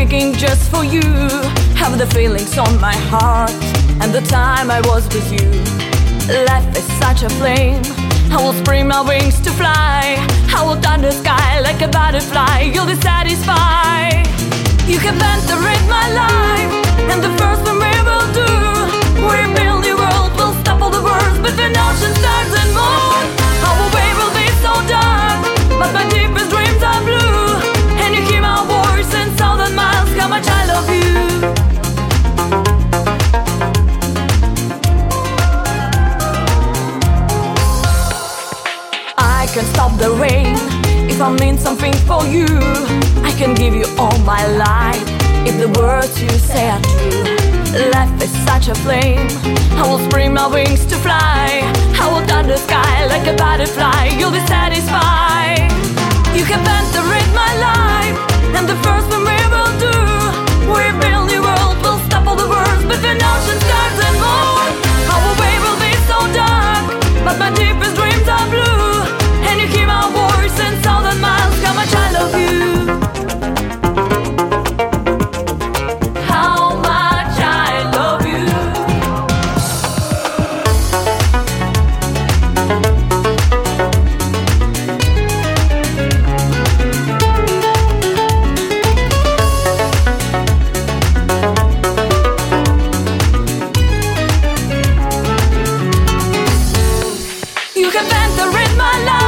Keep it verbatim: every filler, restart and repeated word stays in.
drinking just for you. Have the feelings on my heart and the time I was with you. Life is such a flame. I will spread my wings to fly. I will touch the sky like a butterfly. You'll be satisfied. You can enter my life, and the first thing we will do, we'll build the world, we'll stop all the wars between ocean, stars and moon. Our way will be so dark, but my deepest dreams are blue. And you hear my voice in thousand miles, how much I love you. I can stop the rain if I mean something for you. I can give you all my life if the words you say are true. Life is such a flame. I will spread my wings to fly. I will touch the sky like a butterfly. You'll be satisfied. You can penetrate my life, and the first thing we will do, we'll build the world, we'll stop all the wars between ocean, stars and moon. Our way will be so dark, but my deepest dreams are blue. And you hear my voice in thousand miles, how much I love you. How much I love you. You can enter in my life,